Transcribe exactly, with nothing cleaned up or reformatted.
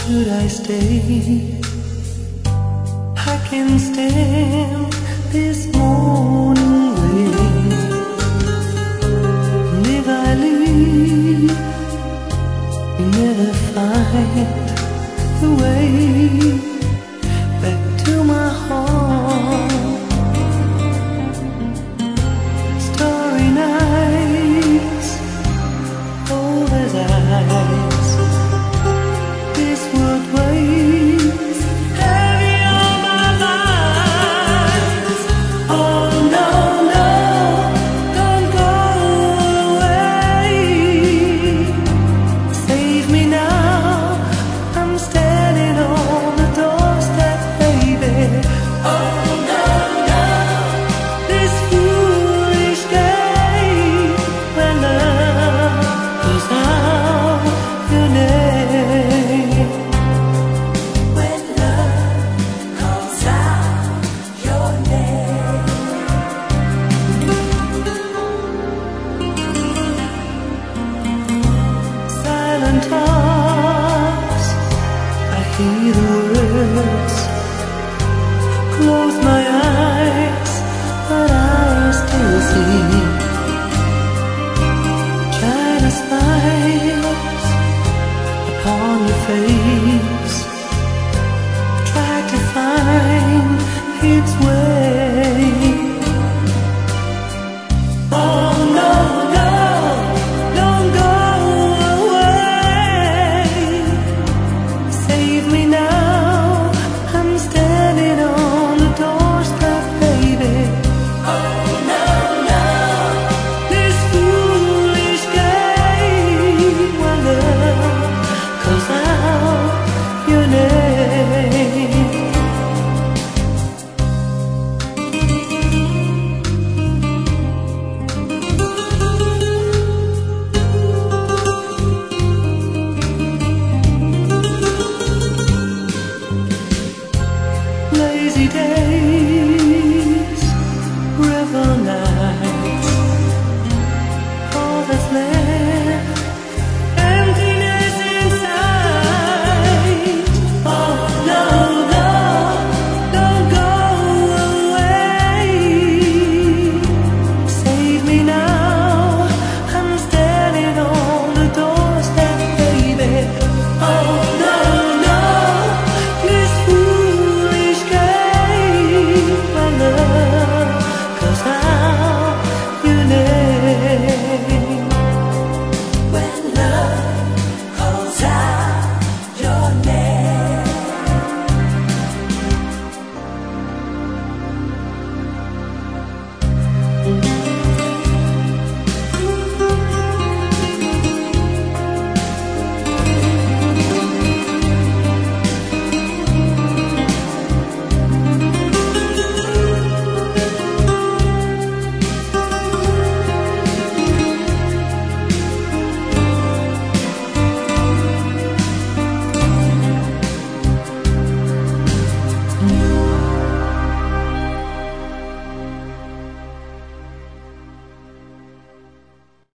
should I stay? I can stand this morning rain. And if I leave, you never find the way back to my heart. Starry nights, cold as ice. This world weighs heavy on my mind. Oh no, no, don't go away. Save me now, I'm standing on the doorstep, baby. Oh no, no, this foolish game when love calls out your name. When love calls out your name. Silent talks, I hear the words. Close my eyes, but I still see China smiles upon your face. Try to find its way